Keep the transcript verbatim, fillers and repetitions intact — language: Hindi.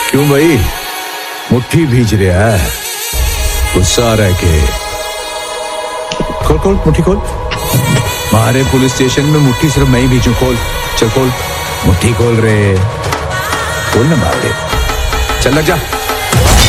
क्यों भाई, मुट्ठी भीज रहा है? गुस्सा आ रहा है के? खोल खोल मुट्ठी खोल। हमारे पुलिस स्टेशन में मुट्ठी सिर्फ मैं ही भीजूं। खोल, चल खोल, मुट्ठी खोल रे, खोल ना मार दे, चल लग जा।